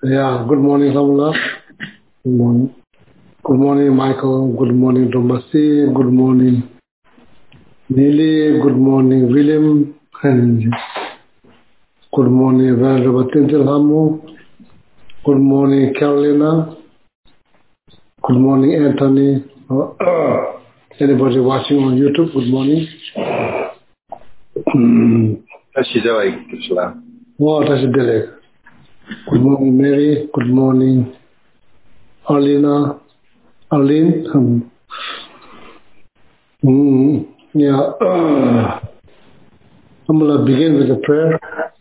Yeah, good morning, Ramla. Good morning. Good morning, Michael. Good morning, Domasi. Good morning, Neely. Good morning, William. And good morning, Venerable Tintelhamu. Good morning, Carolina. Good morning, Anthony. Anybody watching on YouTube, good morning. That's Derek. Good morning, Mary. Good morning, Arlene. Yeah. I'm going to begin with a prayer.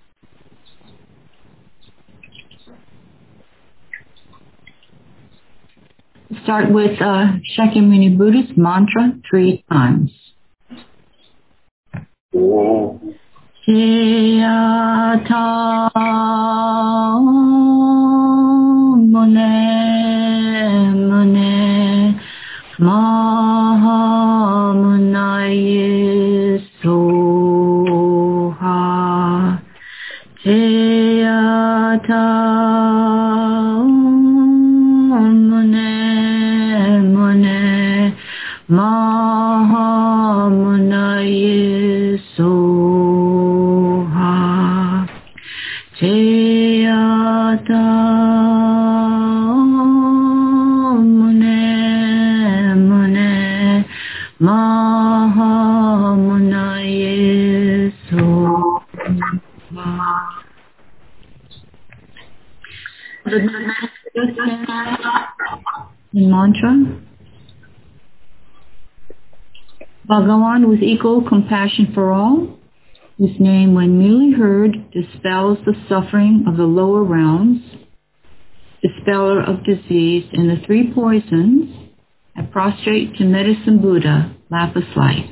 Start with Shakyamuni Buddhist mantra 3 times. Siyata mune mune mahamunaye soha. Siyata Mahamunaye soha Jayata mune mune Mahamunaye soha. The mantra. Bhagawan, with equal compassion for all, whose name, when merely heard, dispels the suffering of the lower realms, dispeller of disease and the 3 poisons, I prostrate to Medicine Buddha, lapis light.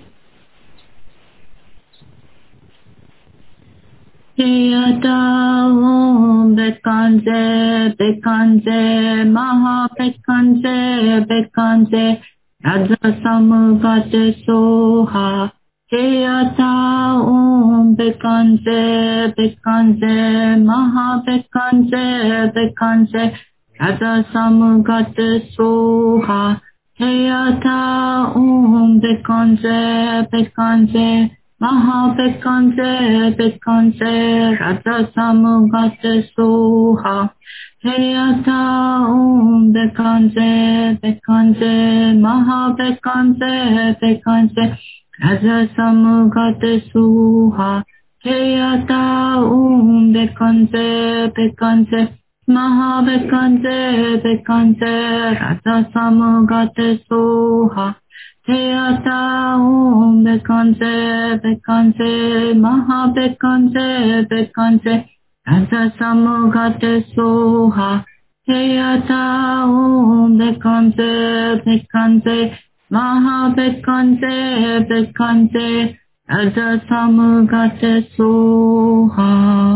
Jayata Om Bekanze Bekanze Maha Bekanze Bekanze Raja Samugate Soha. Jayata Om Bekanze Bekanze Maha Bekanze Bekanze Raja Samugate Soha. Jayata Om Bekanze Bekanze Maha Bekanze Bekanze Raja Samugate Soha. Jayata Om Bekanze Bekanze Maha Bekanze Bekanze Raja Samugate Soha. Jayata Om Bekanze Bekanze Maha Bekanze Bekanze Raja Samugate Soha. Jayata Om Bekanze Bekanze Maha Bekanze Bekanze Raja Samugate Soha. Jayata Om Bekanze Bekanze Maha Bekanze Bekanze Raja Samugate Soha.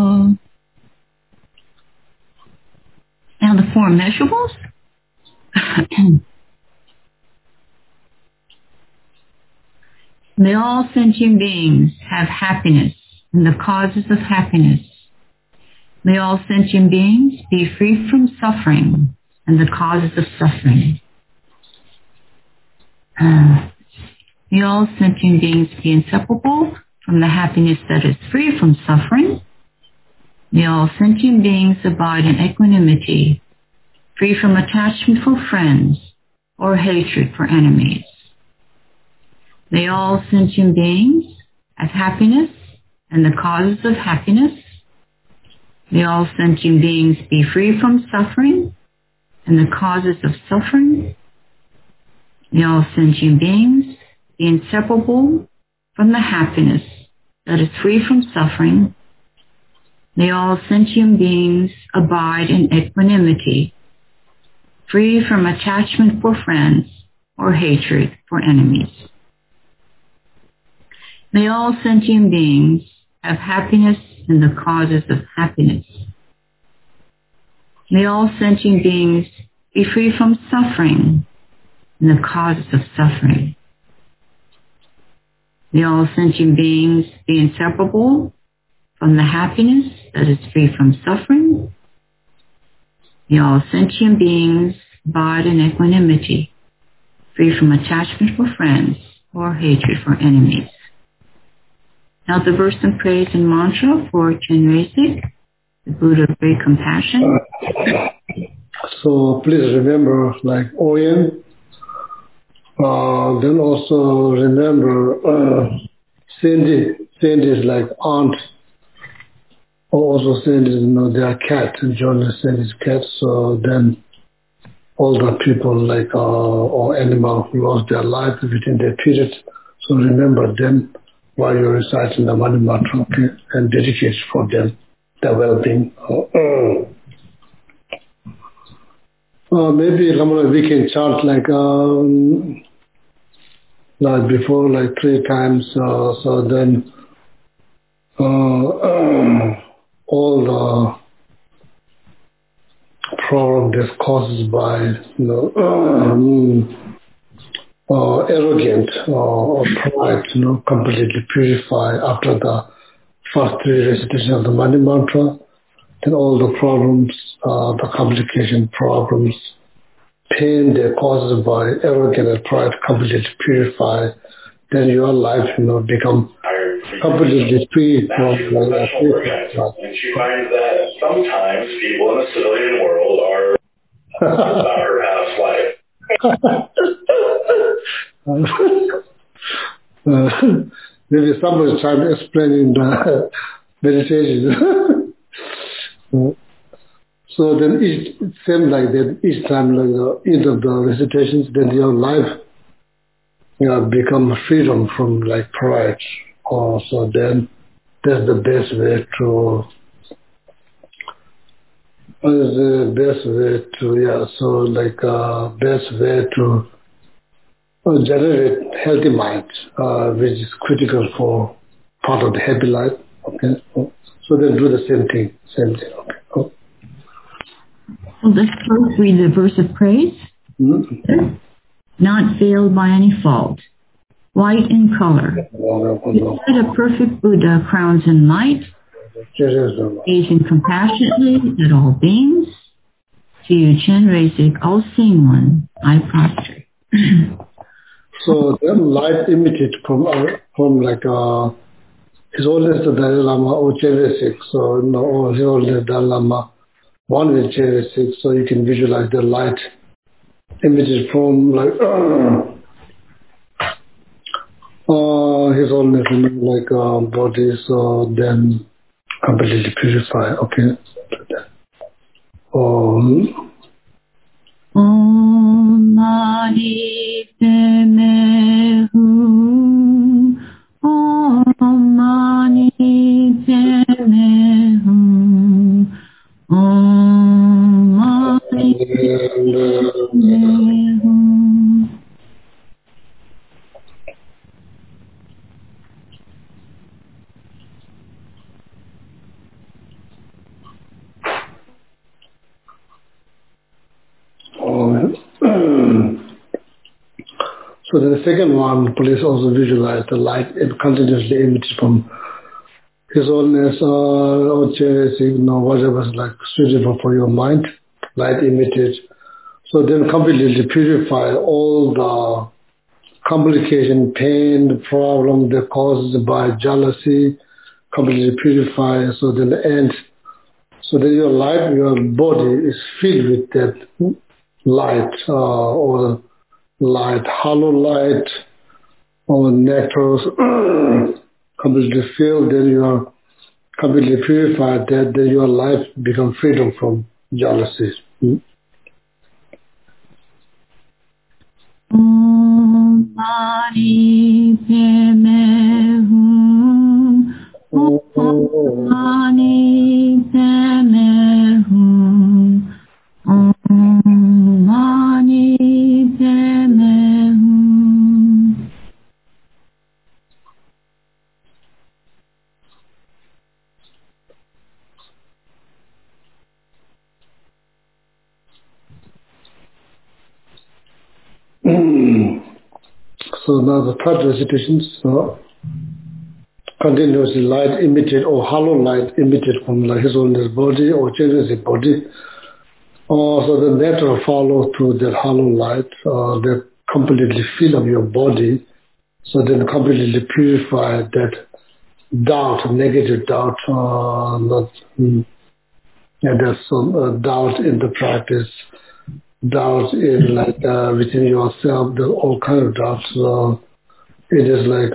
Now the 4 measurables. May all sentient beings have happiness and the causes of happiness. May all sentient beings be free from suffering and the causes of suffering. May all sentient beings be inseparable from the happiness that is free from suffering. May all sentient beings abide in equanimity, free from attachment for friends or hatred for enemies. May all sentient beings have happiness and the causes of happiness. May all sentient beings be free from suffering and the causes of suffering. May all sentient beings be inseparable from the happiness that is free from suffering. May all sentient beings abide in equanimity, free from attachment for friends or hatred for enemies. May all sentient beings have happiness and the causes of happiness. May all sentient beings be free from suffering and the causes of suffering. May all sentient beings be inseparable from the happiness that is free from suffering. May all sentient beings abide in equanimity, free from attachment for friends or hatred for enemies. Now the verse and praise and mantra for Chenrezig, the Buddha of Great Compassion. So please remember, like Oyen, then also remember Cindy. Cindy is like aunt. Also Cindy is, their cat, and John is Cindy's cat. So then all the people like or animal who lost their life within their period. So remember them while you're reciting the Mani Mantra, okay, and dedicate for them their well-being. Maybe we can chant like before, like 3 times. So then all the problem that's caused by arrogant or pride, completely purify after the first 3 recitation of the Mani Mantra. Then all the problems, the complication problems, pain that caused by arrogance and pride completely purify. Then your life, become completely free from and she finds that sometimes people in the civilian world are about her past life. Maybe somebody's trying to explain in the meditation. So then it seems like that each time, like each of the recitations, then your life become freedom from like pride. So then that's the best way to generate healthy mind, which is critical for part of the happy life. Okay, so then do the same thing. Okay. So let's first read the verse of praise. Mm-hmm. Not veiled by any fault, white in color. Instead a perfect Buddha crowns in light, gazing compassionately at all beings. To you, Chenrezig, all-seeing one, I prostrate. So then light emitted from like His Holiness the Dalai Lama or Chenrezig. So His Holiness Dalai Lama, one with Chenrezig, so you can visualize the light emitted from like His Holiness like body. So then completely purify. Okay. Om Mani Padme Hum. Om Mani Padme Hum. Om Mani Padme Hum. So the second one, please also visualize the light continuously emitted from His Holiness or Chenrezig, whatever is like suitable for your mind, light emitted. So then completely purify all the complication, pain, the problem that caused by jealousy, completely purify. So then the end. So that your life, your body is filled with that light or light, hollow light or nectars, completely filled, then you are completely purified, then your life becomes freedom from jealousy. Om Mani Padme Hum. Om Mani Padme Hum. Om Mani Padme Hum. So now the third recitation, continuously light emitted or hollow light emitted from His Holiness body or Chenrezig body. So the nectar follows through that hollow light that completely fill up your body, so then completely purify that doubt, negative doubt, there's some doubt in the practice, doubt in like within yourself, there's all kind of doubts. It is like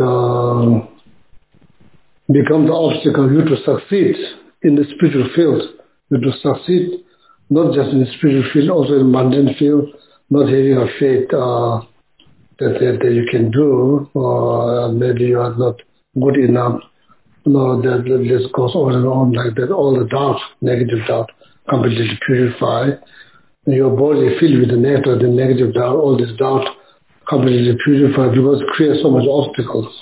become the obstacle you to succeed in the spiritual field, you to succeed not just in the spiritual field, also in the mundane field, not having a faith that you can do, or maybe you are not good enough. No, that this goes on and on like that. All the doubt, negative doubt, completely purify. Your body filled with the nectar, the negative doubt, all this doubt completely purify because it creates so much obstacles.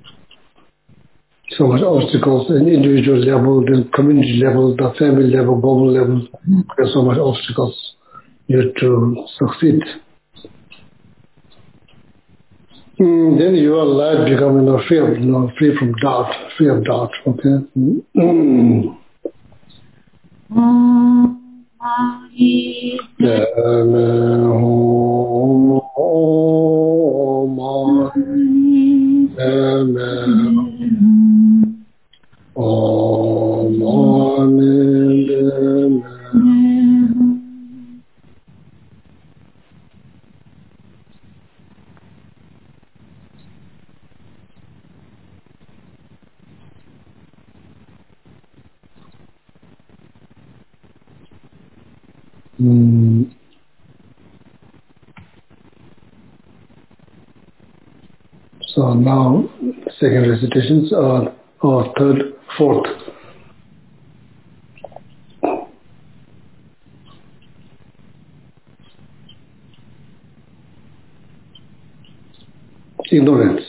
So much obstacles in individual level, the community level, the family level, global level, there's so much obstacles you to succeed. Then your life becoming free from doubt, free of doubt, okay? So now, second recitations, or third, fourth. Ignorance.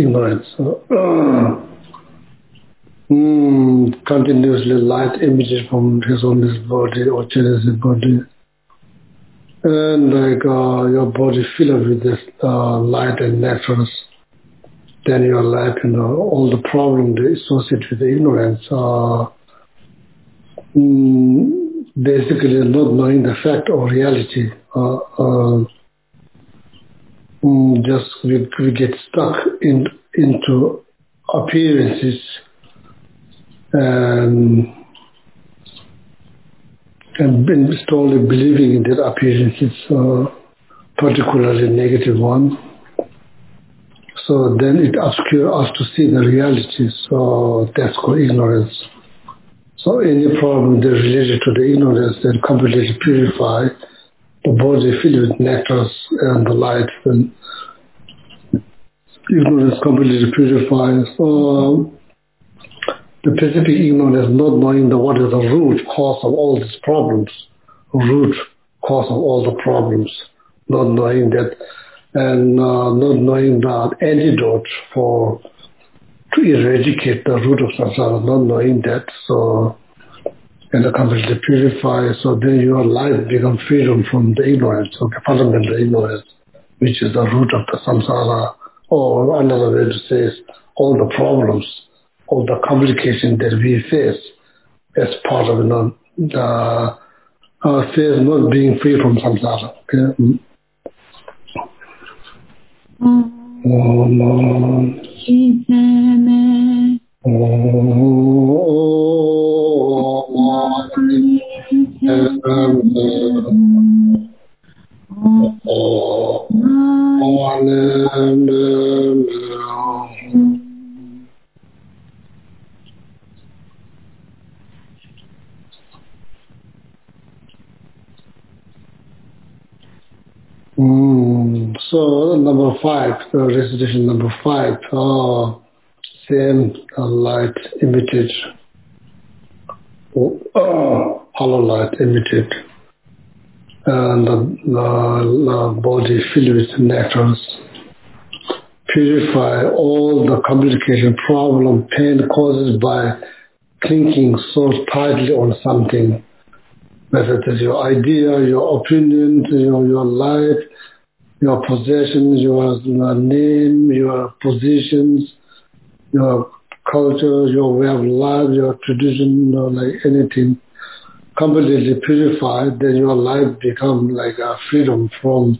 Continuously light emitted from his own body or Genesis body. And like your body filled with this light and naturalness. Then your life, all the problems associated with the ignorance basically not knowing the fact or reality. Just we get stuck into appearances and slowly believing in that appearances, particularly negative one. So then it obscures us to see the reality. So that's called ignorance. So any problem that related to the ignorance then completely purify the body filled with nectars and the light, and ignorance completely purifies. So the specific ignorance, not knowing what is the root cause of all these problems, not knowing that, and not knowing the antidote to eradicate the root of samsara, not knowing that, so and completely purify, so then your life becomes freedom from the ignorance, okay, fundamental ignorance, which is the root of the samsara, or another way to say is all the problems, all the complications that we face as part of the phase not being free from samsara. Okay? So number 5, recitation number 5, same light emitted, hollow light emitted, and the body filled with nectars. Purify all the complication, problem, pain caused by clinging so tightly on something, whether it is your idea, your opinion, your life, your possessions, your name, your positions, your culture, your way of life, your tradition, like anything, completely purified, then your life become like a freedom from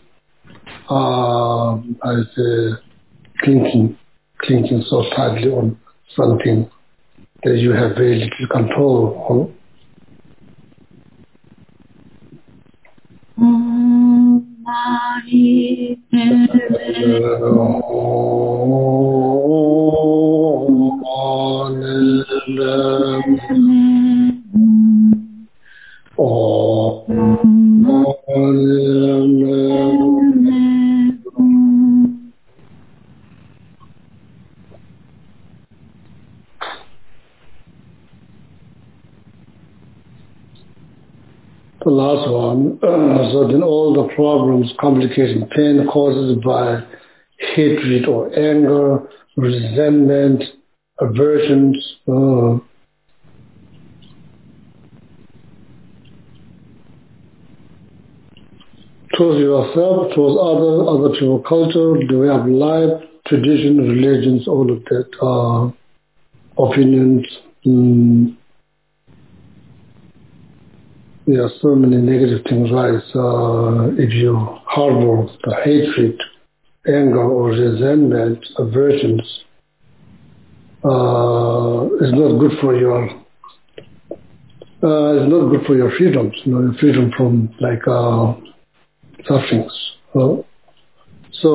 clinking so tightly on something that you have very little control on. The last one, so then all the problems, complications, pain caused by hatred or anger, resentment, aversions, towards yourself, towards other people, culture, the way of life, tradition, religions, all of that, opinions. There are so many negative things rise. If you harbor the hatred, anger, or resentment, aversions, it's not good for your. It's not good for your freedoms. Your freedom from sufferings. So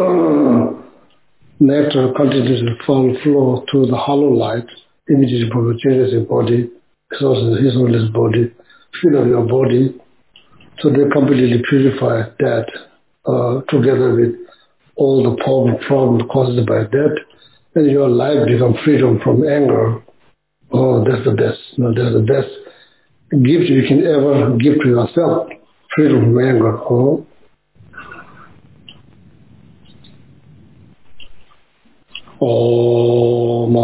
nectar continues to flow through the hollow light, immediately changes your body, his own body, feel of your body. So they completely purify that together with all the problems caused by that, and your life becomes freedom from anger. Oh, that's the best. That's the best gift you can ever give to yourself. Freedom from anger. Oh. Om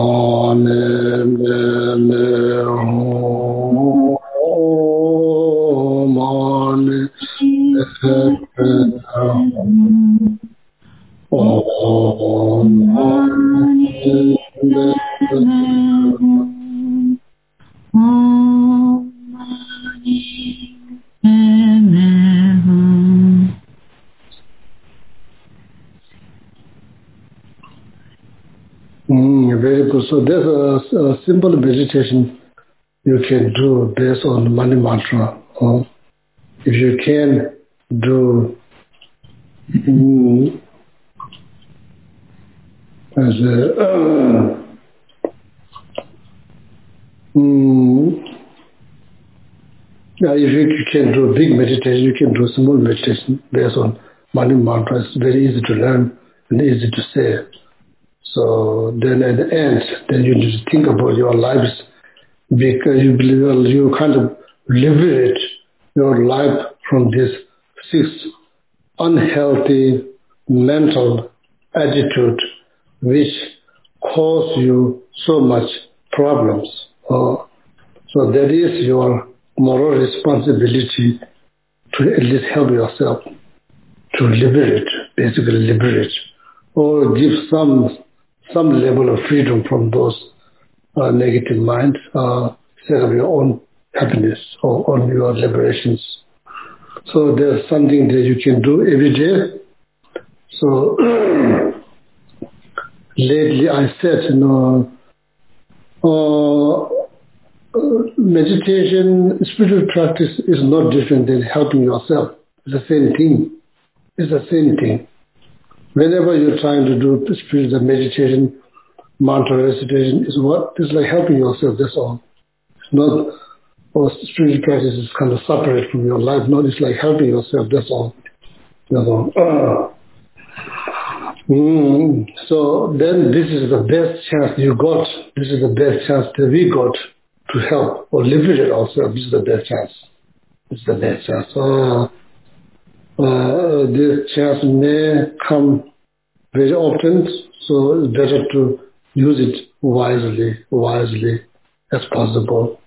very good. So there's a simple meditation you can do based on Mani Mantra. If you can do if you can do a big meditation, you can do a small meditation based on Mani Mantra. It's very easy to learn and easy to say. So then at the end, then you need to think about your lives because you kind of liberate your life from this 6 unhealthy mental attitude which cause you so much problems. So that is your moral responsibility to at least help yourself to basically liberate, or give some level of freedom from those negative minds, set up your own happiness or on your liberations. So there's something that you can do every day. So lately I said, meditation, spiritual practice is not different than helping yourself. It's the same thing. It's the same thing. Whenever you're trying to do spiritual meditation, mantra recitation, is like helping yourself, that's all. It's not, spiritual practice is kind of separate from your life. No, it's like helping yourself, that's all. That's all. So then this is the best chance you got. This is the best chance that we got to help or liberate ourselves. This is the best chance. This is the best chance. This chance may come very often, so it's better to use it wisely as possible.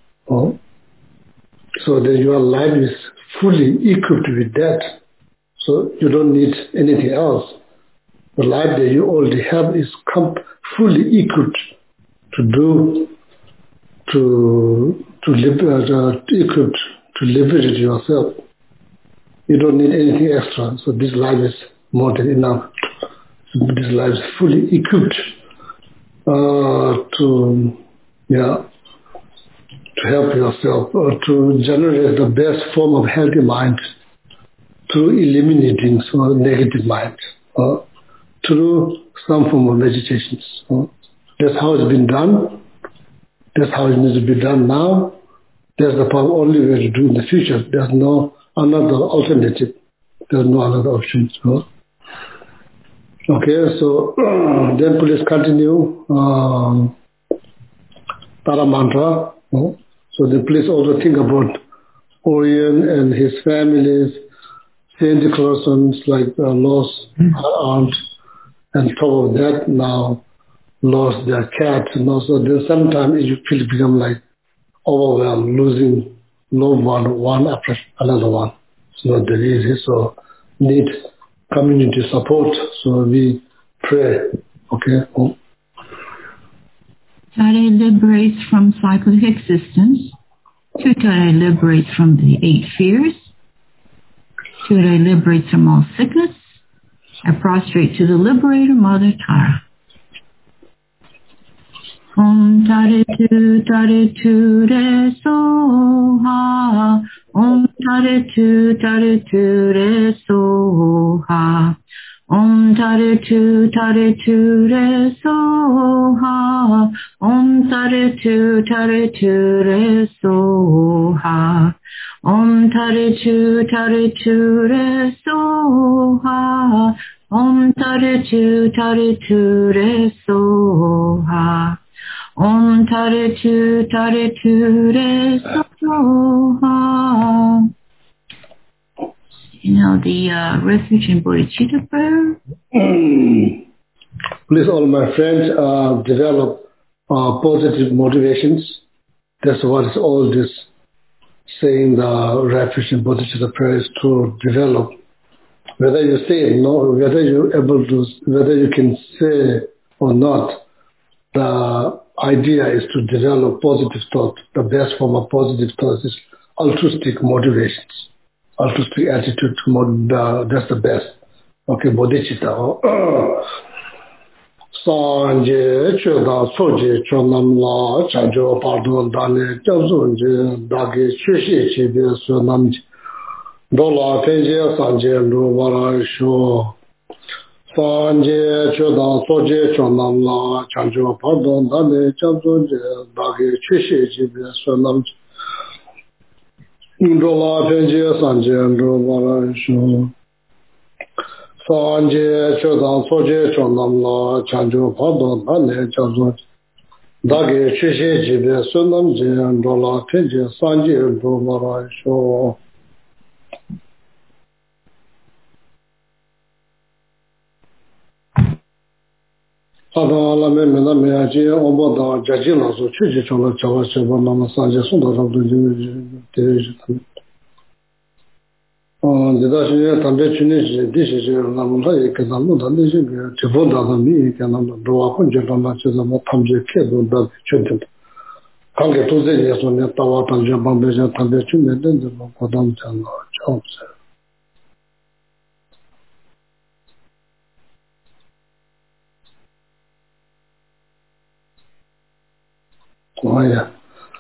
So that your life is fully equipped with that. So you don't need anything else. The life that you already have is fully equipped to live, equipped to liberate yourself. You don't need anything extra. So this life is more than enough. So this life is fully equipped to help yourself, to generate the best form of healthy mind through eliminating negative mind, through some form of meditations. That's how it's been done. That's how it needs to be done now. That's the only way to do in the future. There's no another alternative. There's no another option. Okay, so then please continue Tara Mantra. So then please also think about Orion and his families, Sandy Clausons like lost her aunt, and top of that now lost their cat. And also then sometimes you feel become like overwhelmed, losing loved one after another one. It's not that easy, so need community support. So we pray, okay? Tare liberates from cyclic existence. Tare liberates from the 8 fears. Tare liberates from all sickness. I prostrate to the liberator, Mother Tara. Om Tare Tu Re Soha. Om Tare Tu Re Soha. Om Tare Tu Re Soha. Om Tare Tu Re Soha. Om Tare Tu Re Soha. Om Tare Tu Re Soha. Om Tare Tu Re Soha. You know, the refuge in bodhicitta prayer. Please, all my friends, develop positive motivations. That's what is all this saying, the refuge in bodhicitta prayer is to develop. Whether you say it or not, whether you're able to, whether you can say or not, the idea is to develop positive thought. The best form of positive thought is altruistic motivations. Altruistic attitude, that's the best. Okay, bodhicitta. Sanje, choda, soje, chonam la, chanjo, pardon, dane, jabzonje, dage, chushe, chebe, sonam, dola, penje, sanje, lu, vara, sho. Sanje, choda, soje, chonam la, chanjo, pardon, dane, jabzonje, dage, chushe, chebe, sonam, dola, penje, sanje, lu, vara, sho. Sanje, chodan, soje, chonam la, chanjo, pardon, dane, jabzon, dage, chushe, jibe, sunam, je, dola, penje, sanje, domara, sho. Sada la me mena me aje, omba da, jaji la so, chuji chola, chawa, chaba, nama, sanje, sunda, rabdo, jibe, Didashinya tambe chuni dishi namla eke namu dandi shiga tibo dada mi eke namu dowa kunje danda chiza mo tamje kedo da chunti kange tuze yeso ne tawa tanje bambe jan tambe chuni dende mo kodam changa chomse oh yeah.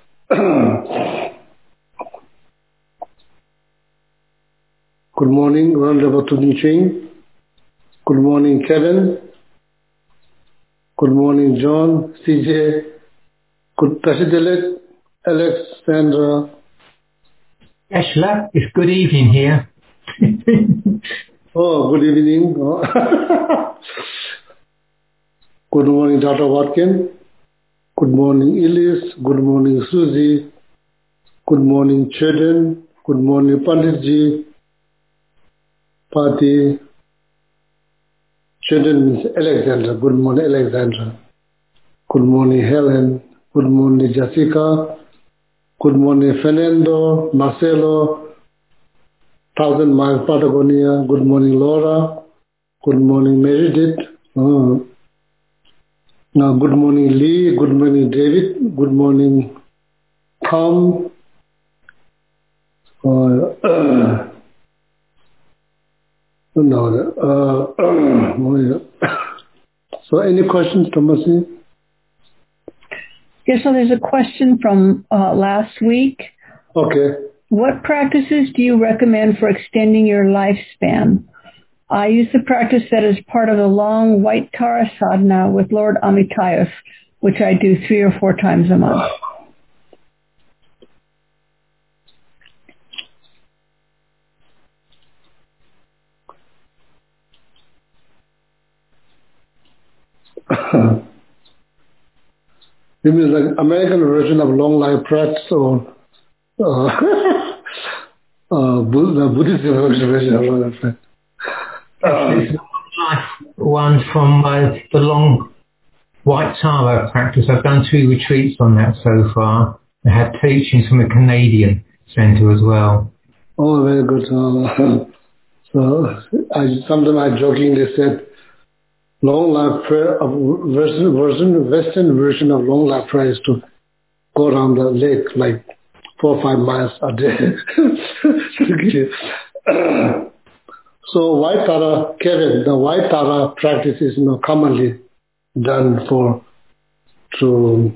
Good morning, Honorable Tudin Ching. Good morning, Kevin. Good morning, John, CJ. Good President, Alexandra. Ashla, it's good evening here. Oh, good evening. Oh. Good morning, Dr. Watkin. Good morning, Ilis. Good morning, Susie. Good morning, Chedan. Good morning, Panditji. Party. Children means Alexandra. Good morning, Alexandra. Good morning, Helen. Good morning, Jessica. Good morning, Fernando, Marcelo, 1,000 Miles, Patagonia. Good morning, Laura. Good morning, Meredith. Good morning, Lee. Good morning, David. Good morning, Tom. So any questions, Tomasi? Yes, so there's a question from last week. Okay. What practices do you recommend for extending your lifespan? I use the practice that is part of the long white Tara sadhana with Lord Amitayus, which I do 3 or 4 times a month. You mean like American version of long life practice or the Buddhist version of long life practice? It's one from the long white Tara practice. I've done 2 retreats on that so far. I had teachings from a Canadian centre as well. Oh, very good. So sometimes I jokingly said, long life prayer of Western version of long life prayer is to go around the lake like 4 or 5 miles a day. So white Tara, Kevin, the white Tara practice is commonly done to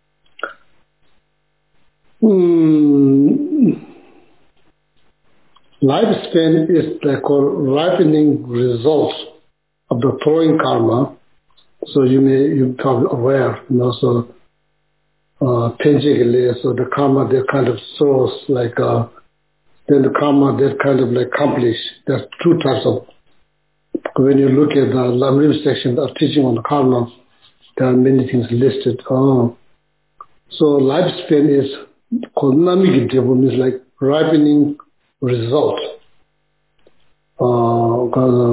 lifespan is called ripening results of the throwing karma. So you're probably aware, so Penjigale, so the karma that kind of throws like then the karma that kind of like accomplish. There's 2 types of, when you look at the Lamrim section of teaching on karma, there are many things listed. So lifespan is called Namigidyabu, means like ripening result. So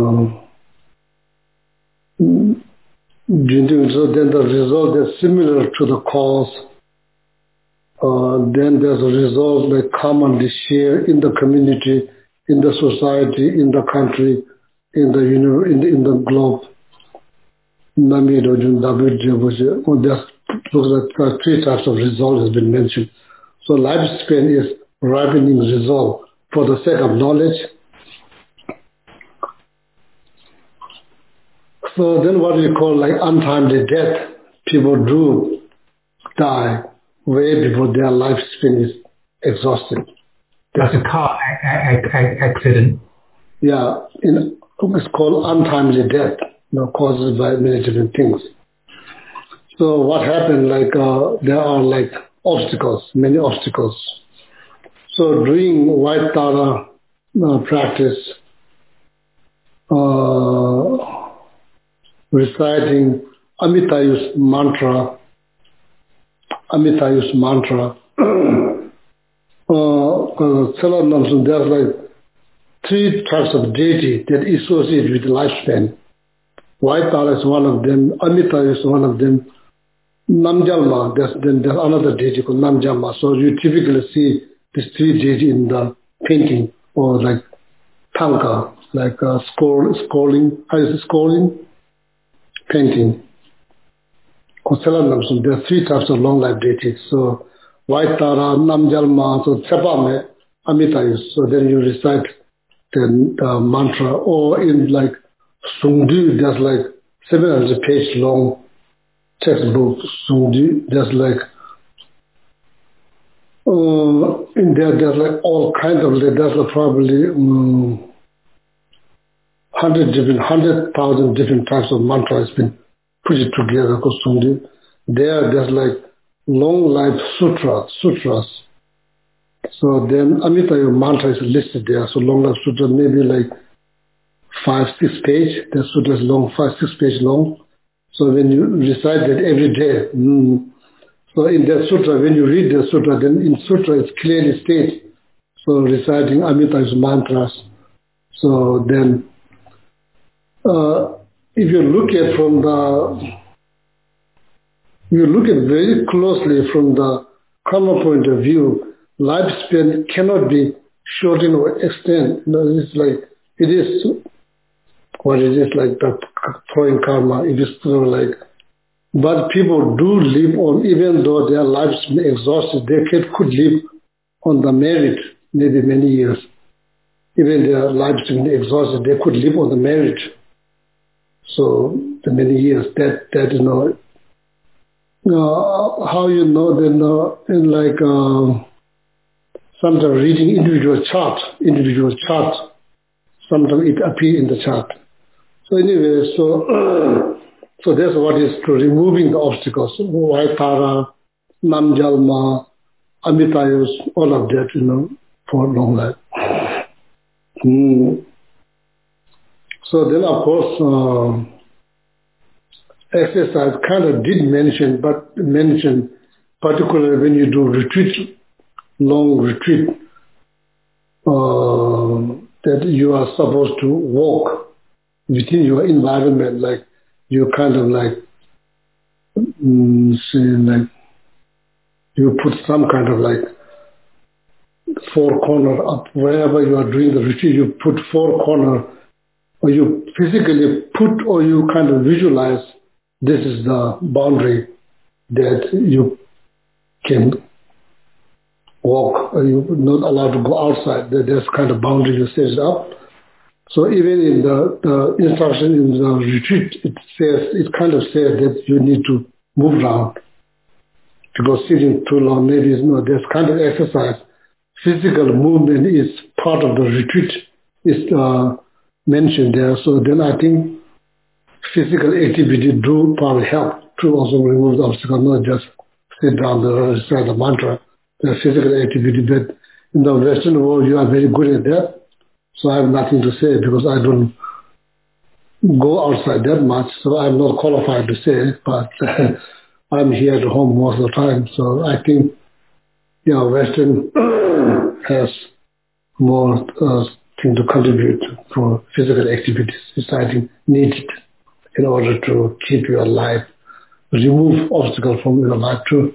then the result is similar to the cause. Then there's a result like commonly shared in the community, in the society, in the country, in the globe. There's 3 types of result has been mentioned. So lifespan is ripening result for the sake of knowledge. So then what we call like untimely death, people do die way before their lifespan is exhausted. That's a car accident. Yeah, it's called untimely death, caused by many different things. So what happened, there are like obstacles, many obstacles. So doing white Tara practice, reciting Amitayus mantra, there's like 3 types of deity that associate with lifespan. White Tara is one of them, Amitayus is one of them, Namjalma, there's another deity called Namjalma. So you typically see these 3 deities in the painting or like tanka, like scrolling painting. There are 3 types of long life deities. So white Tara, Namjalma, so Tsepame, Amitayus. So then you recite the mantra, or in like Sungdu, there's like 700 page long textbook. Sungdu, there's like in there there's like all kinds of, there's like probably 100,000 different types of mantra has been put it together. There's like long life sutras. So then Amitayus mantra is listed there. So long life sutra maybe like 5-6 page. The sutra is long, 5-6 page long. So when you recite that every day, so in that sutra, when you read the sutra, then in sutra it's clearly stated. So reciting Amitayus mantras. So then if you look at very closely from the karma point of view, lifespan cannot be shortened or extended. It's like it is what it is, like the throwing karma. It is sort of like, but people do live on, even though their lives may be exhausted, they could live on the merit maybe many years. Even their lives being exhausted, they could live on the merit. So the many years that how in like sometimes reading individual chart, sometimes it appears in the chart. So anyway, so that's what is to removing the obstacles. Vaitara, Namjalma, Amitayus, all of that, for long life. So then, of course, exercise kind of did mention, particularly when you do retreat, long retreat, that you are supposed to walk within your environment, like you kind of like, you put some kind of like four corner up wherever you are doing the retreat, you put four corner, or you physically put, or you kind of visualize this is the boundary that you can walk, or you're not allowed to go outside. There's kind of boundary you set up. So even in the instruction in the retreat, it kind of says that you need to move around, because sitting too long, maybe there's kind of exercise. Physical movement is part of the retreat, is mentioned there. So then I think physical activity do probably help to also remove the obstacle, not just sit down and recite the mantra. The physical activity, but in the Western world you are very good at that. So I have nothing to say because I don't go outside that much, so I'm not qualified to say, but I'm here at home most of the time. So I think, Western has more thing to contribute for physical activities. It's, I think, needed in order to keep you alive, remove obstacles from your life too.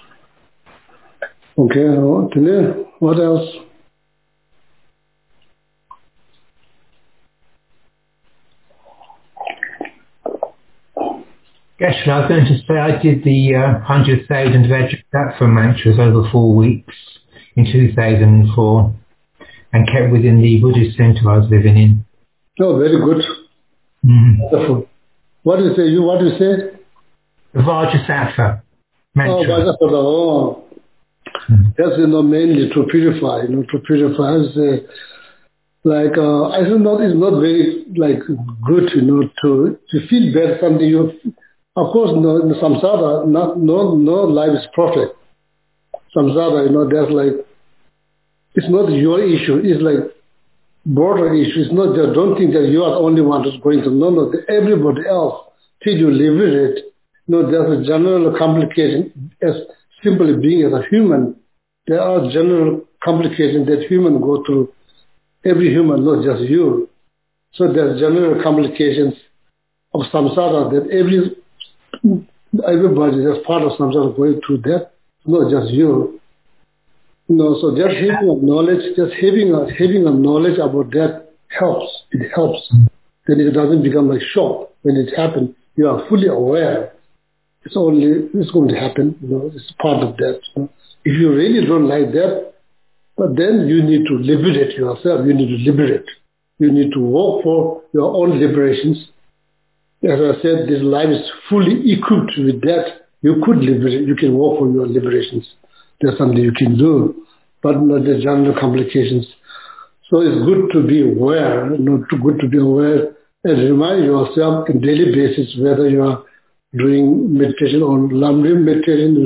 Okay, what else? Geshe, I was going to say I did the 100,000 Vajrasattva mantras over 4 weeks in 2004 and kept within the Buddhist center I was living in. Oh, very good. Wonderful. What do you say? What do you say? The Vajrasattva mantra. Oh, Vajrasattva. That's mainly to purify. To purify. Like I think it's not very like good. To feel bad something you. Of course, in samsara, no life is perfect. Samsara, there's like, it's not your issue. It's like broader issue. It's not just, don't think that you are the only one who's going to. No, everybody else. Till you liberate, there's a general complication. As simply being as a human, there are general complications that humans go through. Every human, not just you. So there's general complications of samsara that everybody that's part of samsara going through that, not just you. So just having a knowledge, having a knowledge about that helps. It helps. Then it doesn't become like shock when it happens. You are fully aware. It's going to happen. It's part of that. If you really don't like that, but then you need to liberate yourself. You need to liberate. You need to work for your own liberations. As I said, this life is fully equipped with that. You could liberate. You can work for your liberations. There's something you can do, but not the general complications. So it's good to be aware, good to be aware and remind yourself on a daily basis whether you are doing meditation on Lamrim meditation,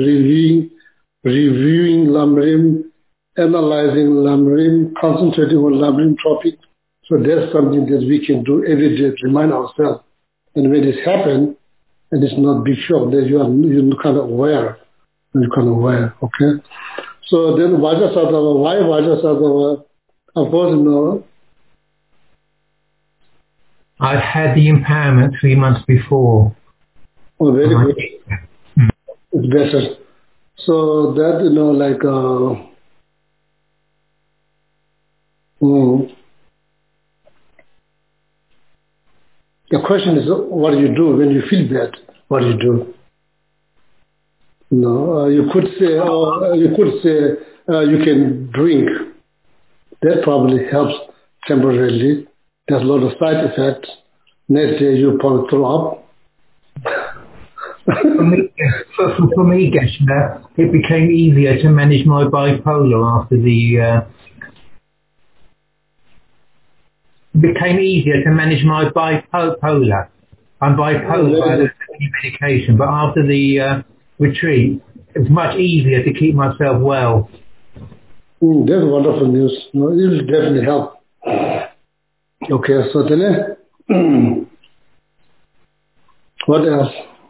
reviewing Lamrim, analyzing Lamrim, concentrating on Lamrim topic. So there's something that we can do every day to remind ourselves. And when it happens, and it's not big shock, that you're kind of aware. You're kind of aware, okay? So then Vajrasattva, why Vajrasattva? Of course, I've had the impairment 3 months before. Oh, very good. It's better. So that, the question is, what do you do when you feel bad? What do you do? You could say, you can drink. that probably helps temporarily. There's a lot of side effects. Next day you probably throw up. For me, Geshe, it became easier to manage my bipolar after the. It became easier to manage my bipolar. I'm bipolar. I don't take any medication, but after the retreat, it's much easier to keep myself well. That's wonderful news. No, it will definitely help. Okay, so then, what else?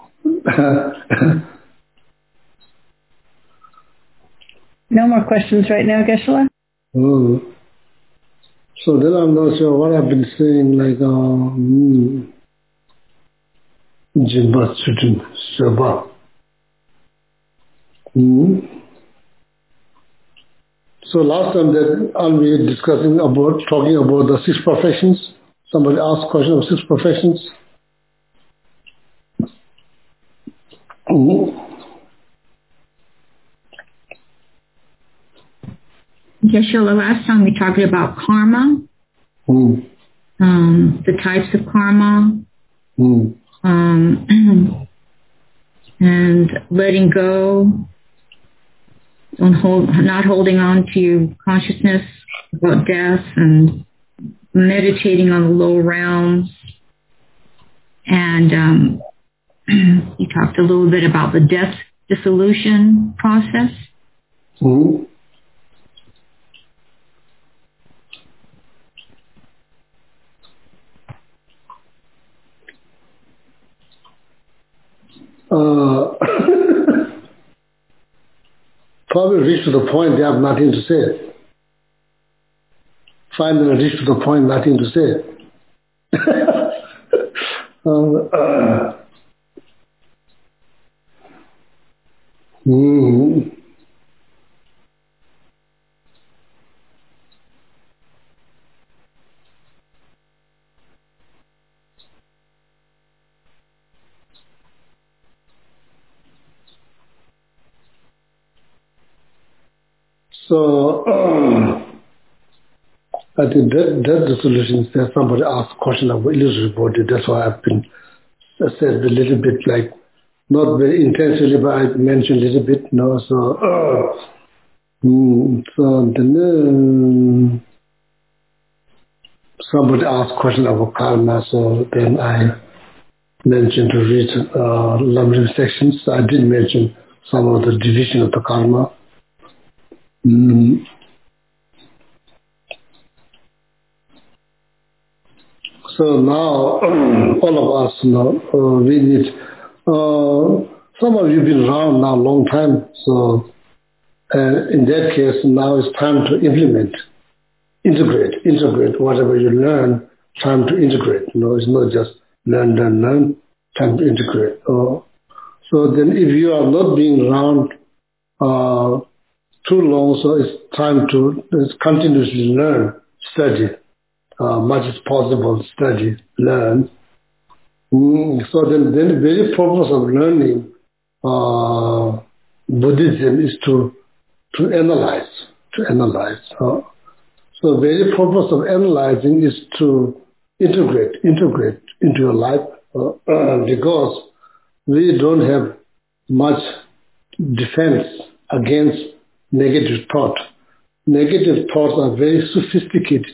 No more questions right now, Geshe-la? So then I'm not sure what I've been saying, like, Jimba Sutun Saba. So last time that we were talking about the 6 perfections. Somebody asked a question of 6 perfections. Geshe-la, last time we talked about karma, the types of karma, and letting go, not holding on to consciousness about death, and meditating on the lower realms. And you talked a little bit about the death dissolution process. Probably reach to the point they have nothing to say. Finally reach to the point, nothing to say. So, I think that the solution is that somebody asked a question about illusory body. That's why I said a little bit, like, not very intensely, but I mentioned a little bit, so then somebody asked a question about karma, so then I mentioned to read lovely sections. I did mention some of the division of the karma. So now, all of us we need, some of you have been around now a long time, so in that case, now it's time to integrate whatever you learn, time to integrate. It's not just learn, time to integrate. So then if you are not being around too long, so it's time to continuously learn, study. Much as possible, study, learn. So then the very purpose of learning Buddhism is to analyze. So the very purpose of analyzing is to integrate into your life because we don't have much defense against negative thought. Negative thoughts are very sophisticated.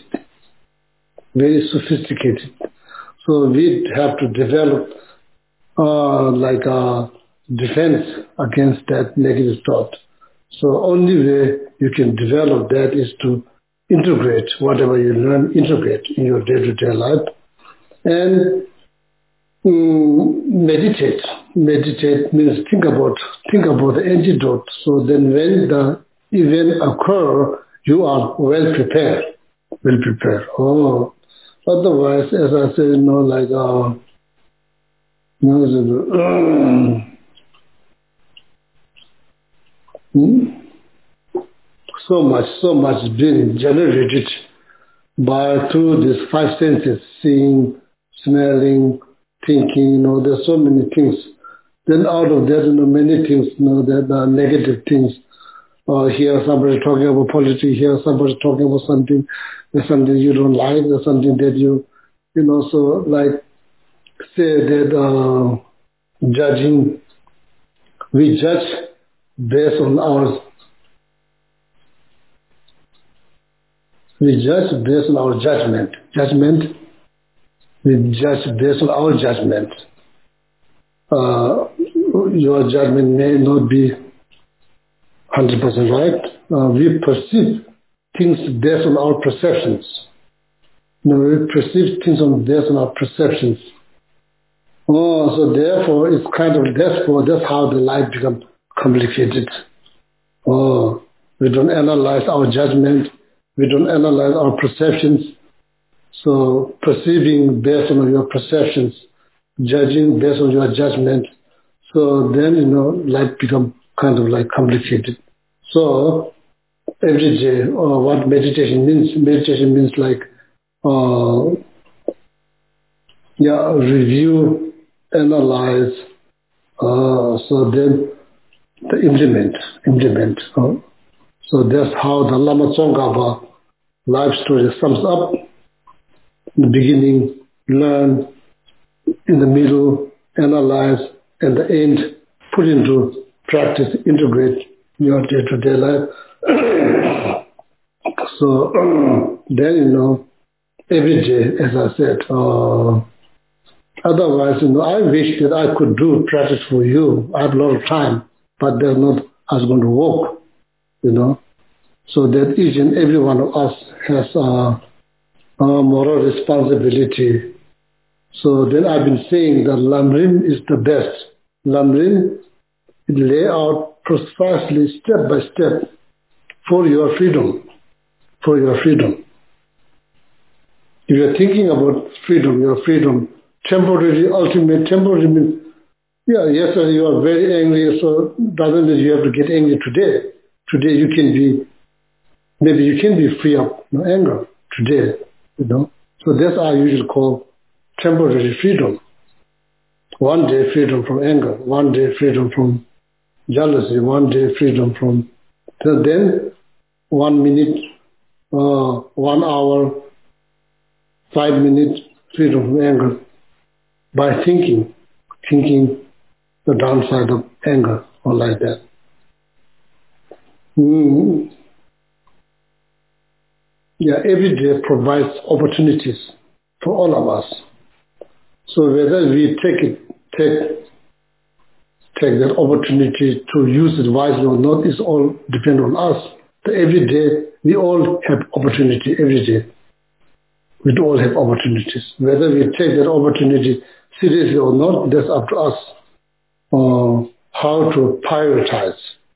So we have to develop like a defense against that negative thought. So only way you can develop that is to integrate whatever you learn, integrate in your day-to-day life. And meditate. Meditate means think about the antidote. So then when the event occur, you are well prepared. Otherwise, as I say, so much being generated through these 5 senses, seeing, smelling, thinking, there's so many things. Then out of that, many things, that are negative things. hear somebody talking about politics, hear somebody talking about something, there's something you don't like, there's something that so like say that judging, we judge based on our judgment. We judge based on our judgment. Your judgment may not be 100% right. We perceive things based on our perceptions. We perceive things based on our perceptions. So therefore, it's kind of that's how the life becomes complicated. We don't analyze our judgment. We don't analyze our perceptions. So perceiving based on your perceptions, judging based on your judgment. So then, life becomes kind of like complicated. So every day, what meditation means like, review, analyze, so then the implement. So that's how the Lama Tsongkhapa life story sums up. In the beginning, learn, in the middle, analyze, and the end, put into practice, integrate your day-to-day life. So then, every day, as I said, otherwise, I wish that I could do practice for you. I have a lot of time, but that's not as going to work, So that each and every one of us has a moral responsibility. So then I've been saying that Lamrim is the best. Lamrim, it lay out precisely step by step for your freedom. If you're thinking about freedom, your freedom, temporary, ultimate, temporary means, yesterday you are very angry, so doesn't mean you have to get angry today. Today you can be free of anger today, So that's I usually call temporary freedom. One day freedom from anger, one day freedom from jealousy, one day freedom from, then 1 minute, 1 hour, 5 minutes freedom from anger by thinking the downside of anger or like that. Every day provides opportunities for all of us. So whether we take that opportunity to use it wisely or not is all depend on us. So every day we all have opportunity. Every day we all have opportunities. Whether we take that opportunity seriously or not, that's up to us. How to prioritize.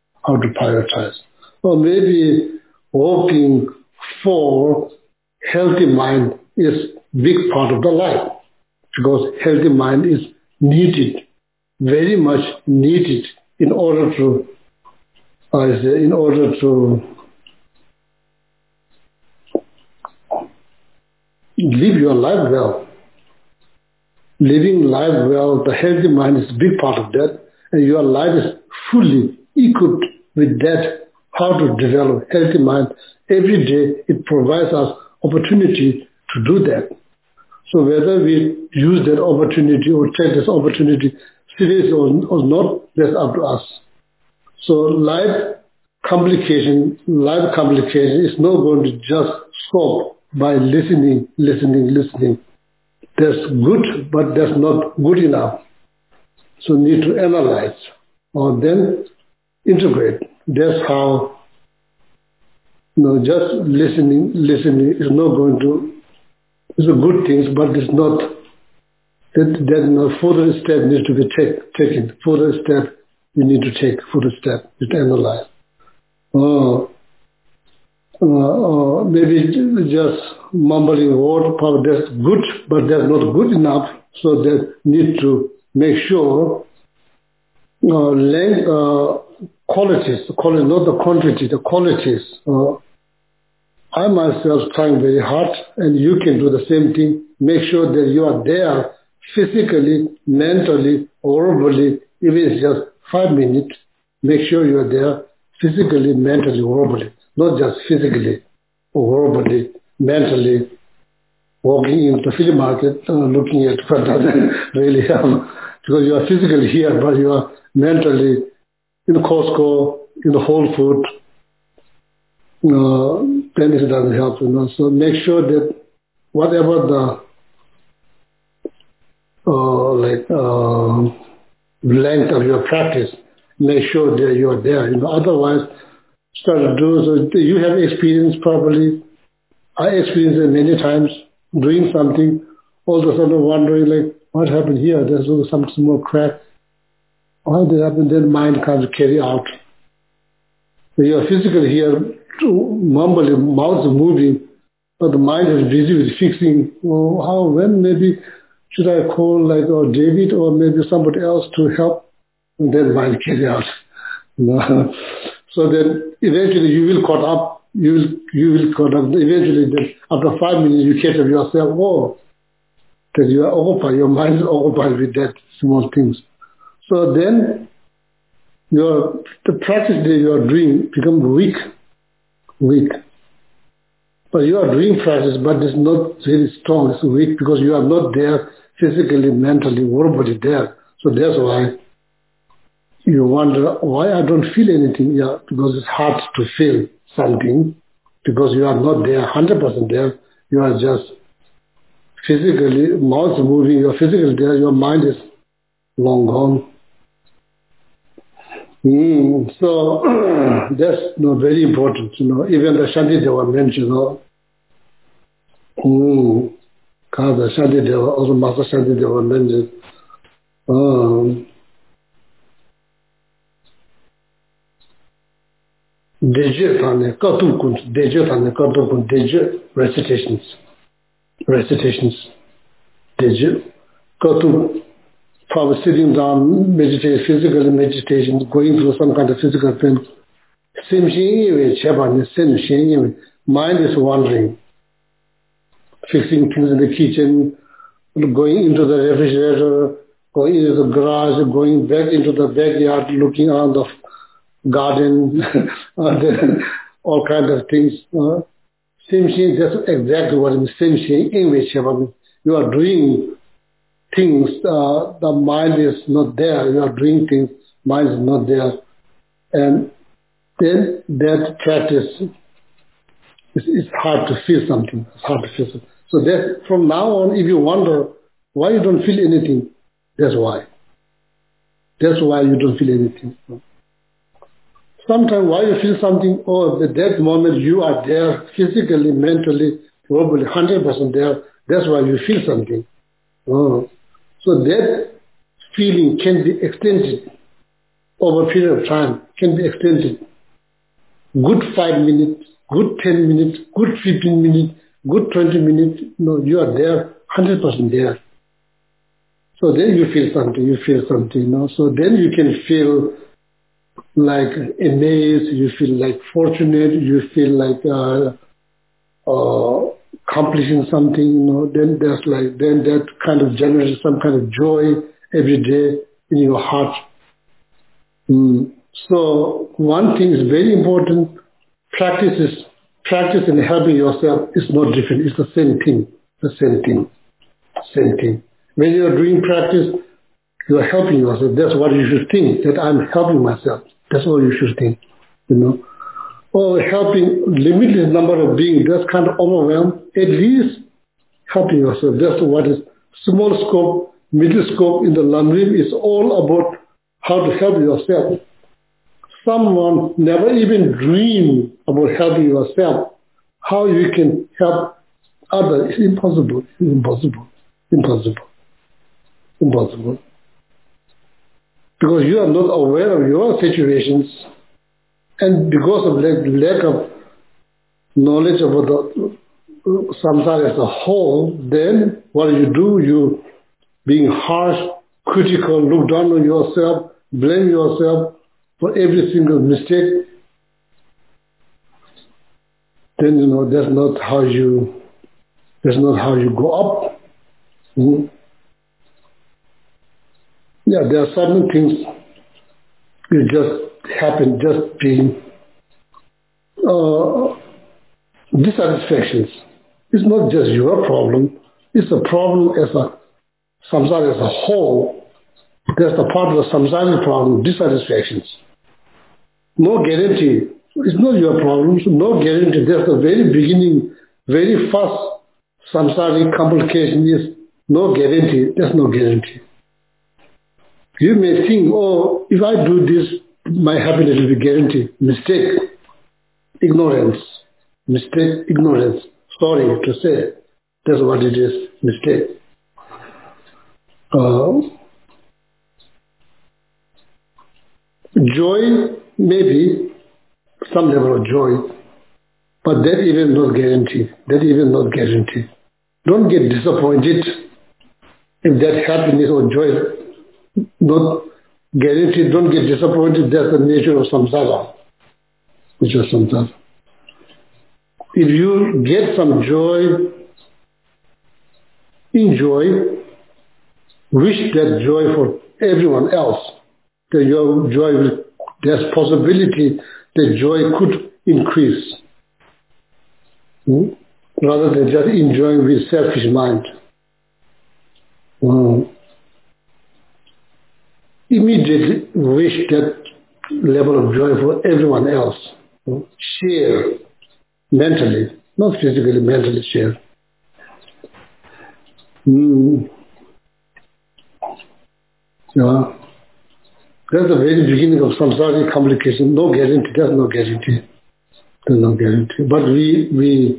Or maybe working for healthy mind is big part of the life, because healthy mind is needed, very much needed in order to live your life well. Living life well, the healthy mind is a big part of that, and your life is fully equipped with that, how to develop healthy mind. Every day it provides us opportunity to do that. So whether we use that opportunity or take this opportunity seriously or not, that's up to us. So life complication is not going to just solve by listening. That's good, but that's not good enough. So need to analyze or then integrate. That's how, just listening is not going to, it's a good thing, but it's not, that further step needs to be taken. Further step we need to take, to analyze. Maybe just mumbling word, probably that's good, but that's not good enough. So they need to make sure qualities, not the quantity, the qualities. I myself trying very hard, and you can do the same thing. Make sure that you are there physically, mentally, orally, even if it's just 5 minutes. Make sure you are there physically, mentally, verbally, not just physically or verbally, mentally, walking into the field market, looking at what doesn't really help, because you are physically here, but you are mentally in Costco, in the Whole Food, then it doesn't help, So make sure that whatever the length of your practice, make sure that you are there. Otherwise, start to do. So you have experience probably. I experienced it many times doing something, all of a sudden wondering what happened here? There's some small crack. Why did it happen? Then mind comes carry out. When you are physically here, mumbling, mouth is moving, but the mind is busy with fixing. How, when, maybe should I call or David or maybe somebody else to help? And then mind carry out. So then eventually you will caught up. You will caught up. Eventually, then after 5 minutes, you catch up yourself. That you are occupied. Your mind is occupied with that small things. So then the practice that you are doing becomes weak. But you are doing practice, but it's not very strong. It's weak because you are not there physically, mentally, verbally there. So that's why you wonder why I don't feel anything. Yeah, because it's hard to feel something because you are not there 100% there. You are just physically, mouth moving, you are physically there, your mind is long gone. So that's very important. Even the Shantideva mentioned, the Shantideva, also Master Shantideva mentioned, recitations. From sitting down, meditation, physical meditation, going through some kind of physical thing. Mind is wandering, fixing things in the kitchen, going into the refrigerator, going into the garage, going back into the backyard, looking around the garden, all kinds of things. That's exactly what it means. You are doing things, the mind is not there. You are doing things, mind is not there. And then that practice, it's hard to feel something. It's hard to feel something. So that from now on, if you wonder why you don't feel anything, that's why. That's why you don't feel anything. Sometimes why you feel something, at that moment you are there physically, mentally, probably 100% there. That's why you feel something. So that feeling can be extended over a period of time, can be extended. Good 5 minutes, good 10 minutes, good 15 minutes, good 20 minutes. You are there, 100% there. So then you feel something, So then you can feel like amazed, you feel like fortunate, you feel like accomplishing something, then that kind of generates some kind of joy every day in your heart. So one thing is very important, practice and helping yourself is not different, it's the same thing. When you are doing practice, you are helping yourself. That's what you should think, that I'm helping myself. That's all you should think, Or helping limitless number of beings, that's kind of overwhelmed. At least helping yourself. That's what is small scope, middle scope in the Lamrim is all about how to help yourself. Someone never even dream about helping yourself. How you can help others is impossible. Because you are not aware of your situations, and because of lack of knowledge about the samsara as a whole, then what do? You being harsh, critical, look down on yourself, blame yourself for every single mistake. Then that's not how you go up. Yeah, there are certain things that just happen, just being dissatisfactions. It's not just your problem. It's a problem as a samsara as a whole. That's the part of the samsaric problem, dissatisfactions. No guarantee. It's not your problem. So no guarantee. That's the very beginning, very first samsaric complication is no guarantee. There's no guarantee. You may think, oh, if I do this, my happiness will be guaranteed. Mistake. Ignorance. Mistake, ignorance. Sorry to say. That's what it is. Mistake. Joy, maybe some level of joy, but that even not guarantee. That even not guarantee. Don't get disappointed if that happiness or joy not guaranteed. Don't get disappointed. That's the nature of samsara. Which is samsara. If you get some joy, enjoy, wish that joy for everyone else. That your joy, there's possibility that joy could increase. Rather than just enjoying with selfish mind. Immediately wish that level of joy for everyone else. Share mentally, not physically, mentally share. Yeah. That's the very beginning of samsaric complication. No guarantee. There's no guarantee. There's no guarantee. But we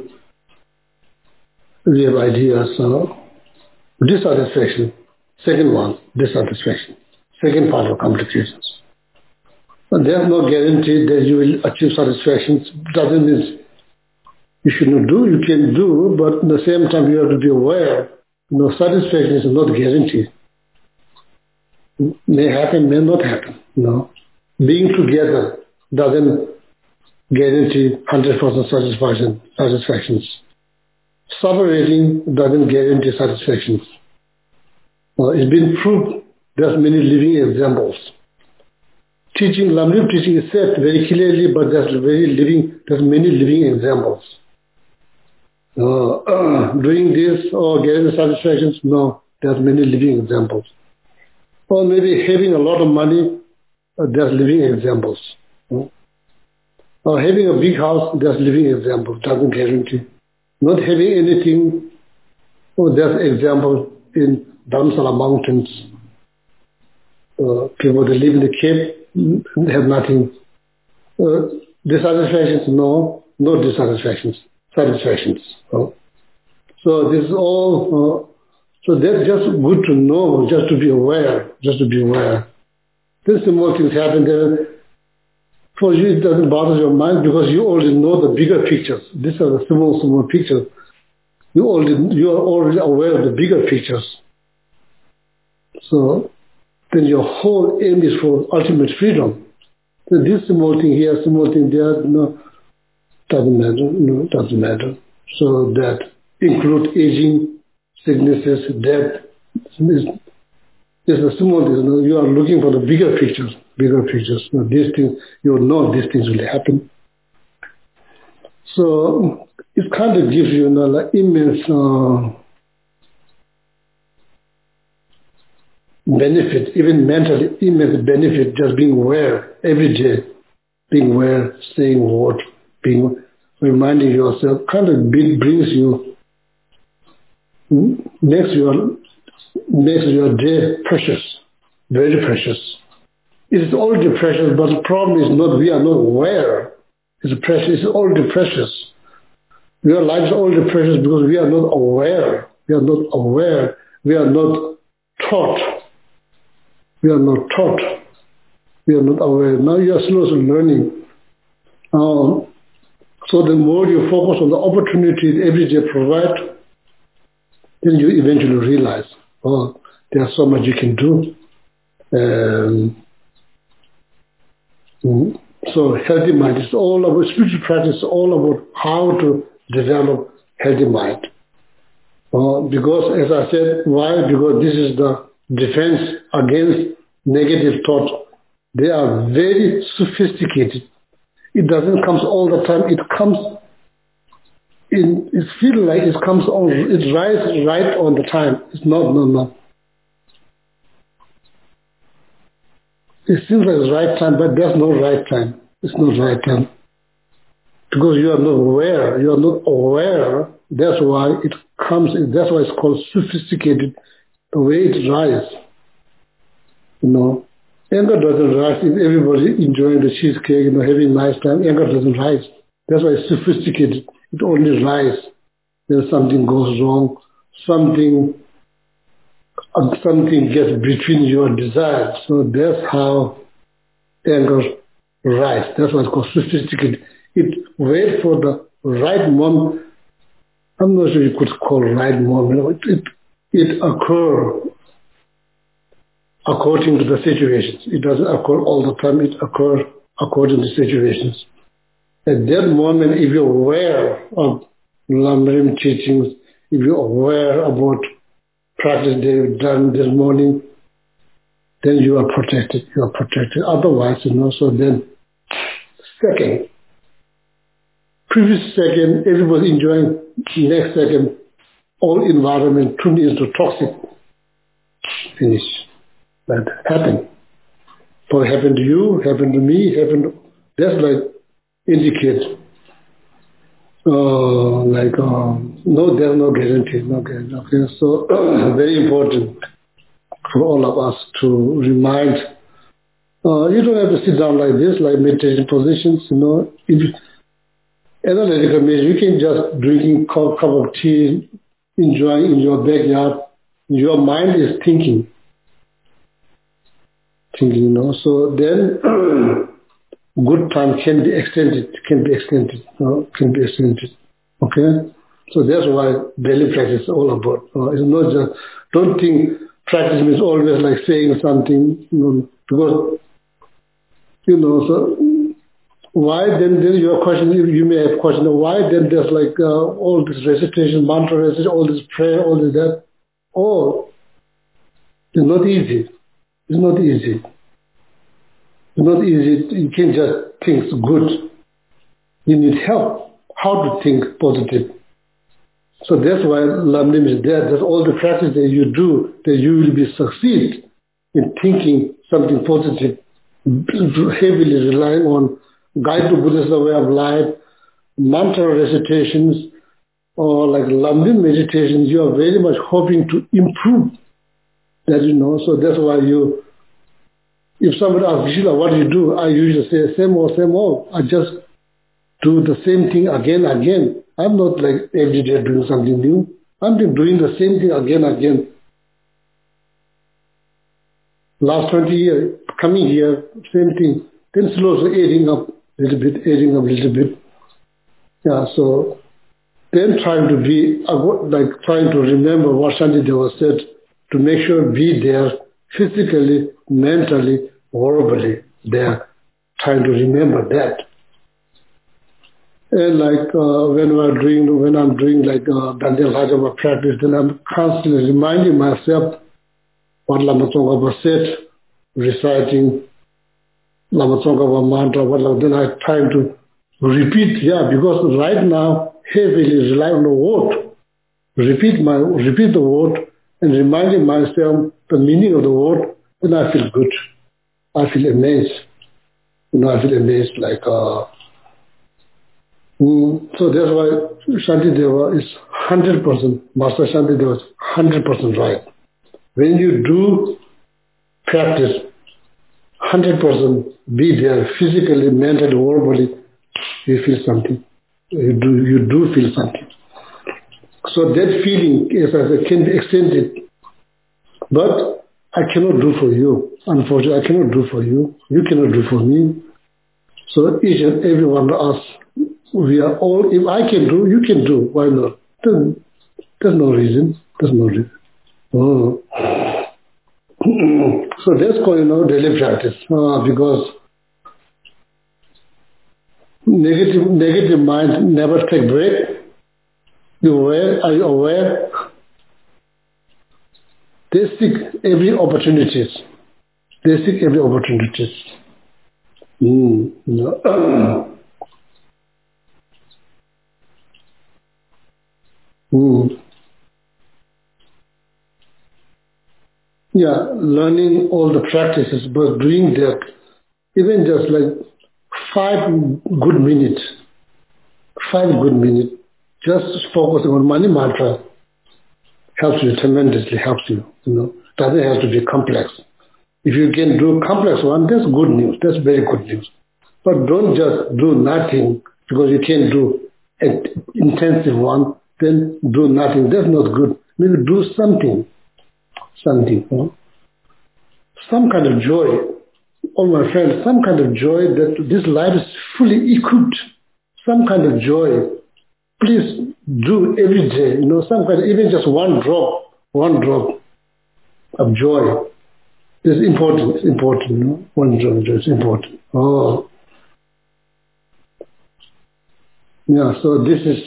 have ideas. Dissatisfaction. Second one, dissatisfaction. Second part of complications. But there's no guarantee that you will achieve satisfaction. Doesn't mean you should not do. You can do, but at the same time you have to be aware. Satisfaction is not guaranteed. May happen, may not happen. Being together doesn't guarantee 100% satisfactions. Separating doesn't guarantee satisfactions. It's been proved. There's many living examples. Teaching, Lamrim teaching is said very clearly, but there's many living examples. Doing this or getting satisfactions, no, there's many living examples. Or maybe having a lot of money, there's living examples. Or having a big house, there's living examples, doesn't guarantee. Not having anything, there's example in Dharamsala mountains. People that live in the cave have nothing. Dissatisfactions, no dissatisfactions. Satisfactions. So this is all. So that's just good to know, just to be aware. Then small things happen there. For you, it doesn't bother your mind because you already know the bigger pictures. These are the small pictures. You are already aware of the bigger pictures. So then your whole aim is for ultimate freedom. So this small thing here, small thing there, doesn't matter. So that include aging, sicknesses, death. It's a small thing. You are looking for the bigger pictures. These things, you know these things will happen. So it kind of gives you like immense benefit, even mentally immense benefit, just being aware every day, being aware, saying what, reminding yourself, kind of brings you, makes your day precious, very precious. It is already precious, but the problem is not we are not aware. It's precious. It's already precious. Your life is already precious because we are not aware. We are not aware. We are not taught. We are not taught. We are not aware. Now you are slowly learning. So the more you focus on the opportunities every day provide, then you eventually realize, there's so much you can do. So healthy mind is all about spiritual practice, all about how to develop healthy mind. Because as I said, why? Because this is the defense against negative thought. They are very sophisticated. it doesn't come all the time. It comes in, it feels like it comes on, it rises right on the time. It's not. It seems like it's right time, but there's no right time. It's not right time. Because you are not aware. You are not aware. That's why it comes, that's why it's called sophisticated, the way it rises. Anger doesn't rise if everybody enjoying the cheesecake, having a nice time. Anger doesn't rise. That's why it's sophisticated. It only rises when something goes wrong, something gets between your desires. So that's how anger rises. That's why it's called sophisticated. It waits for the right moment. I'm not sure you could call right moment. It occurs according to the situations. It doesn't occur all the time. It occurs according to situations. At that moment, if you're aware of Lamrim teachings, if you're aware about practice they've done this morning, then you are protected. You are protected. Otherwise, so then, second, previous second, everybody enjoying, next second, all environment turned into toxic. Finish. That happened. So it happened to you, happened to me, that's like indicate, no, there's no guarantee, Okay, so very important for all of us to remind, you don't have to sit down like this, like meditation positions, if analytical means you can just drinking cup of tea, enjoying in your backyard, your mind is thinking, so then good time can be extended, okay? So that's why daily practice is all about. It's not just, don't think practice means always like saying something, because, so why then your question, you may have question, why then there's like all this recitation, mantra recitation, all this prayer, all this that. Oh, it's not easy. It's not easy. It's not easy. You can't just think good. You need help. How to think positive. So that's why Lamrim is there. That's all the practice that you do, that you will be succeed in thinking something positive, heavily relying on Guide to Buddhist way of life, mantra recitations, or like Lamrim meditations. You are very much hoping to improve that, So that's why if somebody asks, Sheila, what do? I usually say, same old. I just do the same thing again. I'm not like every day doing something new. I'm doing the same thing again. Last 20 years, coming here, same thing. Then slowly adding up a little bit. Yeah, so then trying to remember what Shantideva said, to make sure be there physically, mentally, verbally there, trying to remember that. And when I'm doing like Dandel Hajama practice, then I'm constantly reminding myself what Lama Tsongkhapa said, reciting Lama Tsongkhapa mantra, then I'm trying to repeat, because right now heavily rely on the word. Repeat the word and reminding myself the meaning of the word, then I feel good. I feel amazed. I feel amazed like, so that's why Shantideva is 100%, Master Shantideva is 100% right. When you do practice, 100% be there physically, mentally, verbally, you feel something. You do feel something. So that feeling, as I said, can be extended. But I cannot do for you. Unfortunately, I cannot do for you. You cannot do for me. So each and every one of us, we are all, if I can do, you can do. Why not? There's no reason. So that's called, daily practice. Because negative mind never take break. Are you aware? They seek every opportunities. Yeah, learning all the practices, but doing that, even just like 5 good minutes, just focusing on Mani Mantra helps you tremendously, Doesn't have to be complex. If you can do a complex one, that's good news. That's very good news. But don't just do nothing because you can't do an intensive one, then do nothing. That's not good. Maybe do something. Some kind of joy. Oh, my friends, some kind of joy that this life is fully equipped. Some kind of joy. Please do every day, some kind of, even just one drop of joy. It's important. It's important. One drop of joy is important. Oh. Yeah, so this is,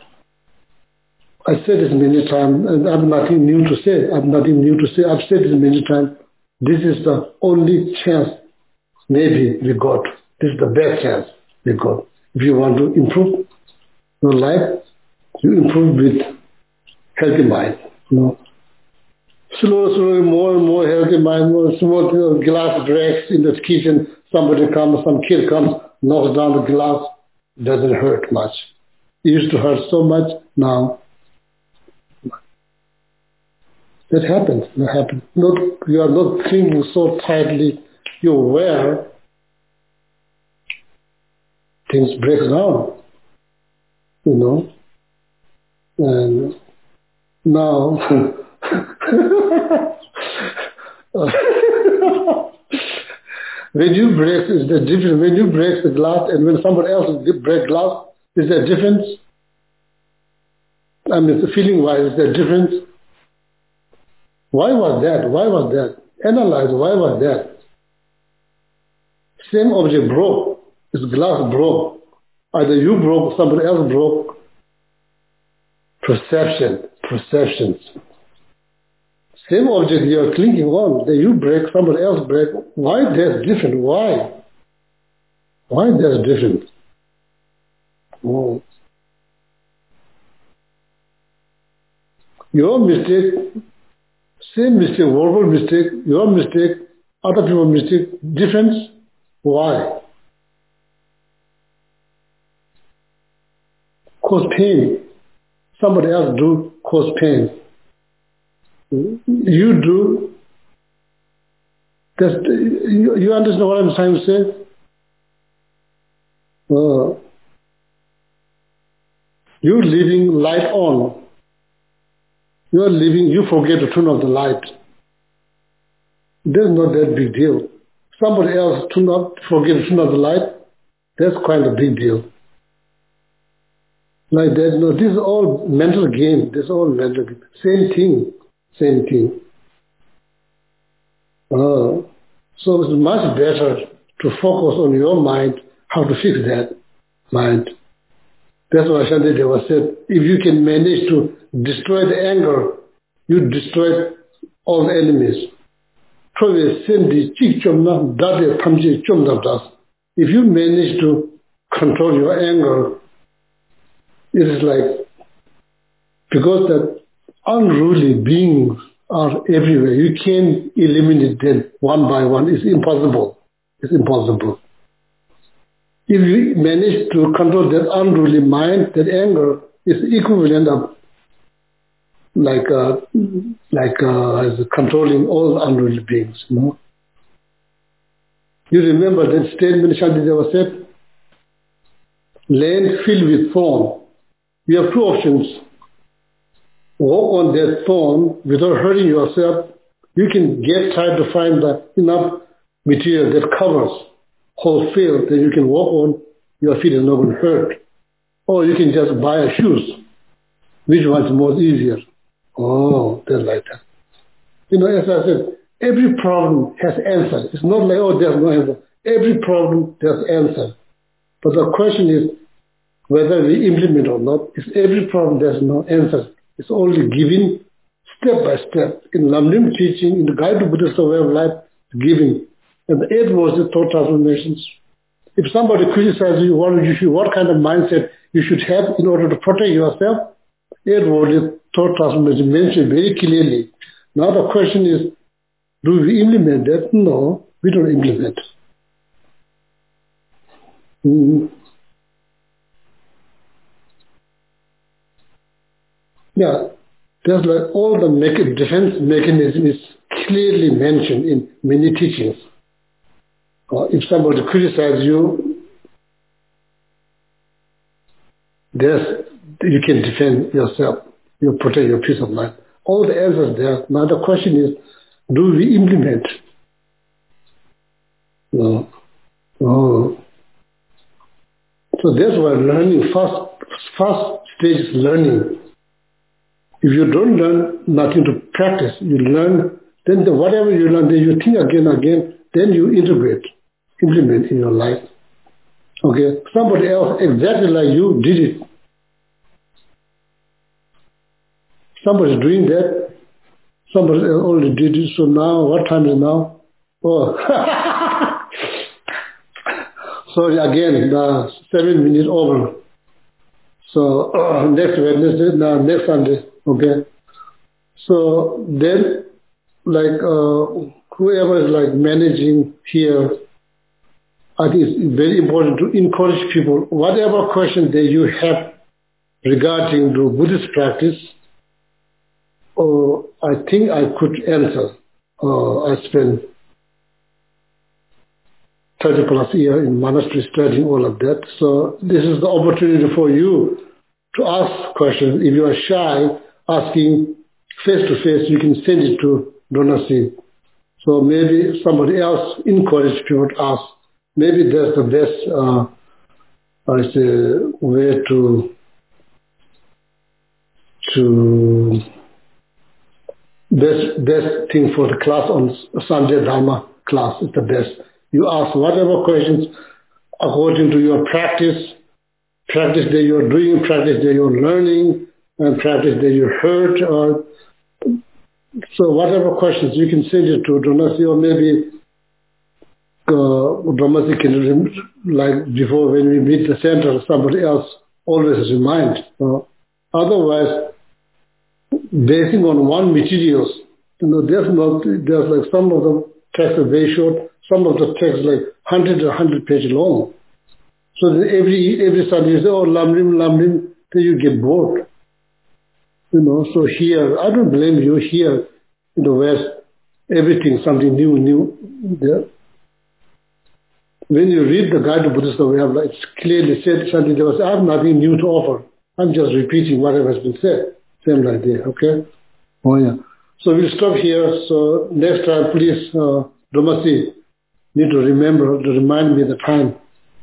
I said this many times, and I have nothing new to say. I've said this many times. This is the only chance maybe we got. This is the best chance we got. If you want to improve your life, you improve with healthy mind. Slowly, more and more healthy mind, more small glass breaks in the kitchen. Somebody comes, some kid comes, knocks down the glass. Doesn't hurt much. It used to hurt so much. Now, that happens. You are not clinging so tightly. You're aware. Things break down. And now, when you break, is the difference. When you break the glass and when somebody else breaks glass, is there a difference? I mean, feeling-wise, is there a difference? Why was that? Analyze, why was that? Same object broke. This glass broke. Either you broke, somebody else broke. Perceptions. Same object you are clinging on, then you break, somebody else break. Why that's different? Why that's different? Oh. Your mistake, same mistake, verbal mistake, your mistake, other people's mistake, difference. Why? Cause pain. Somebody else do cause pain. You do. You understand what I'm trying to say? You're leaving light on. You forget to turn off the light. That's not that big deal. Somebody else forget to turn off the light, that's quite a big deal. Like that, this is all mental game. Same thing. So it's much better to focus on your mind, how to fix that mind. That's why Shantideva said, if you can manage to destroy the anger, you destroy all the enemies. If you manage to control your anger, it is like, because that unruly beings are everywhere. You can't eliminate them one by one. It's impossible. If you manage to control that unruly mind, that anger is equivalent of as controlling all unruly beings. You remember that statement Shantideva said, land filled with thorn. You have two options. Walk on that thorn without hurting yourself. You can try to find enough material that covers whole field that you can walk on. Your feet is not going to hurt. Or you can just buy shoes. Which one is more easier? Oh, that's like that. As I said, every problem has answer. It's not like, there's no answer. Every problem there's answer. But the question is whether we implement or not. It's every problem there's no answer. It's only given step by step. In Lamrim teaching, in the Guide to Buddhist Way of Life, giving. And the 8 was the thought transformations. If somebody criticizes you, what kind of mindset you should have in order to protect yourself, 8 thought transformation mentioned very clearly. Now the question is, do we implement that? No, we don't implement. Yeah, there's like all the defense mechanism is clearly mentioned in many teachings. If somebody criticizes you, you can defend yourself. You protect your peace of mind. All the answers there. Now the question is, do we implement? No. Oh. So that's why learning, first stage is learning. If you don't learn nothing to practice, you learn, then whatever you learn, then you think again, then you integrate, implement in your life. Okay? Somebody else exactly like you did it. Somebody's doing that. Somebody else already did it. So now, what time is now? Oh. Sorry, again, 7 minutes over. So next Wednesday, next Sunday, okay? So then, like whoever is like managing here, I think it's very important to encourage people, whatever question that you have regarding the Buddhist practice, I think I could answer. I spent 30 plus years in monastery studying all of that. So this is the opportunity for you to ask questions. If you are shy, asking face to face, you can send it to Donasi. So maybe somebody else encourage people to ask. Maybe that's the best, way to best thing for the class on Sunday Dharma class is the best. You ask whatever questions according to your practice that you're doing, practice that you're learning, and practice that you heard. So whatever questions, you can send it to Donasi, or maybe Donasi can, like before when we meet the center, somebody else always remind. Otherwise, basing on one materials, there's like some of the texts are very short, some of the texts like 100 page long. So every Sunday you say, oh, Lamrim, then you get bored. So here, I don't blame you, here in the West, everything, something new there. When you read the Guide to Buddhism, we have like it's clearly said something there was, I have nothing new to offer. I'm just repeating whatever has been said. Same like that, okay? Oh yeah. So we'll stop here. So next time, please, Domasi, need to remind me the time.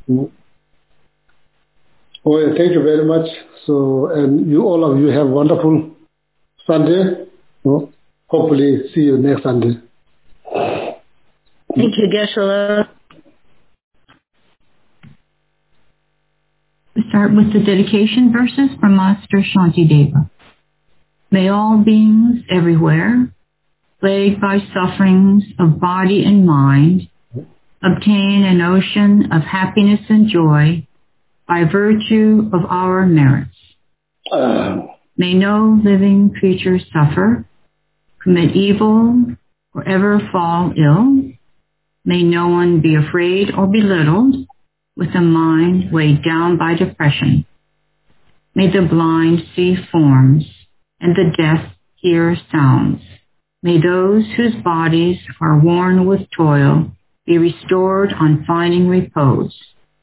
Oh yeah, thank you very much. So, and all of you have wonderful Sunday. Hopefully see you next Sunday. Thank you, Geshe-la. We start with the dedication verses from Master Shantideva. May all beings everywhere, plagued by sufferings of body and mind, obtain an ocean of happiness and joy by virtue of our merits. May no living creature suffer, commit evil, or ever fall ill. May no one be afraid or belittled with a mind weighed down by depression. May the blind see forms and the deaf hear sounds. May those whose bodies are worn with toil be restored on finding repose.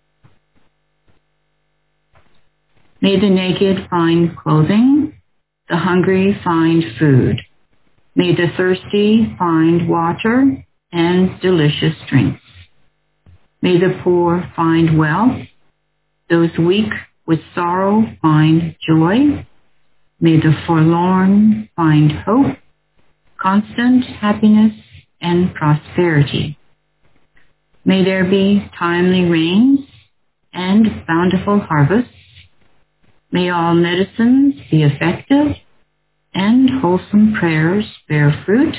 May the naked find clothing, the hungry find food. May the thirsty find water and delicious drinks. May the poor find wealth, those weak with sorrow find joy. May the forlorn find hope, constant happiness, and prosperity. May there be timely rains and bountiful harvests. May all medicines be effective and wholesome prayers bear fruit.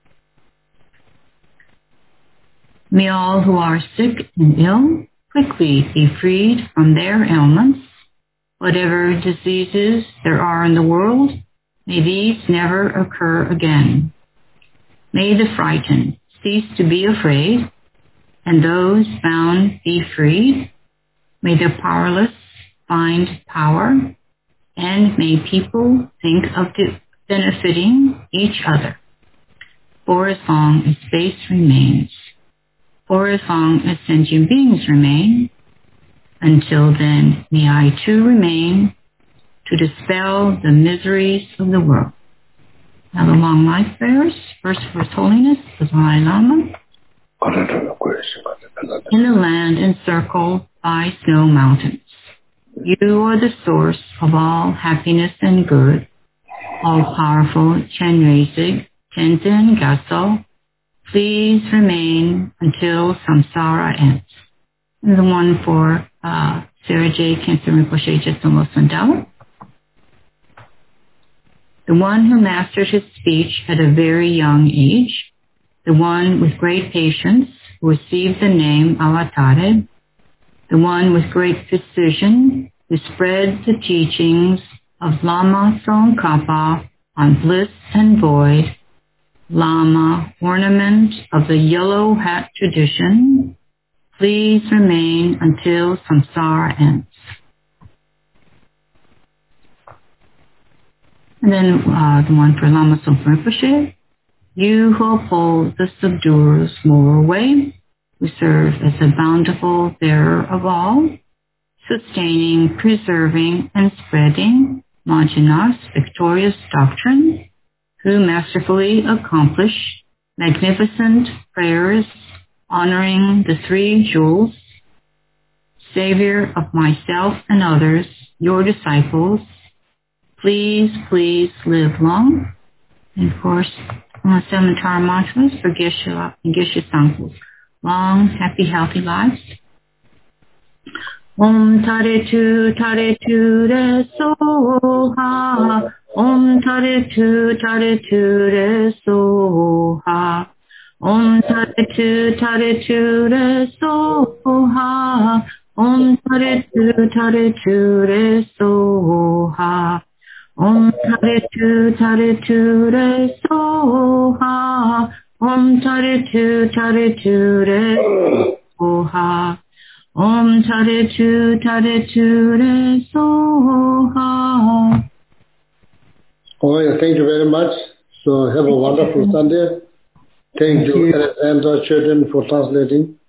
May all who are sick and ill quickly be freed from their ailments. Whatever diseases there are in the world, may these never occur again. May the frightened cease to be afraid, and those bound be freed. May the powerless find power, and may people think of benefiting each other. For as long as space remains, for as long as sentient beings remain, until then may I too remain to dispel the miseries of the world. Now the long life prayers, first for His Holiness, the Dalai Lama. In the land encircled by snow mountains, you are the source of all happiness and good, all-powerful Chenrezig, Tenzin Gyatso. Please remain until samsara ends. And the one for Sarah J. Khyentse Rinpoche Jetsun Losundala. The one who mastered his speech at a very young age, the one with great patience who received the name Avatare, the one with great precision who spread the teachings of Lama Tsongkhapa on bliss and void, Lama, ornament of the yellow hat tradition, please remain until samsara ends. And then the one for Lama Tsongkhapa Rinpoche, you who uphold the subduer's moral way, who serve as a bountiful bearer of all, sustaining, preserving, and spreading Manjunath's victorious doctrine, who masterfully accomplish magnificent prayers honoring the three jewels, Savior of myself and others, your disciples, please, please live long. And of course, 7 Tara mantras for Geshe and Geshe Sangpo. Long, happy, healthy lives. Om Tare Tu Re Soha. Om Tare Tu Re Soha. Om Tare Tu Re Soha. Om Tare Tu Re Soha. Om Tare Tu Re Soha. Om Tare Tu Re Soha. Om Tare Tu Re Soha. Oh, yeah, thank you very much. So have a wonderful Sunday. Thank you, Alexandra Children, for translating.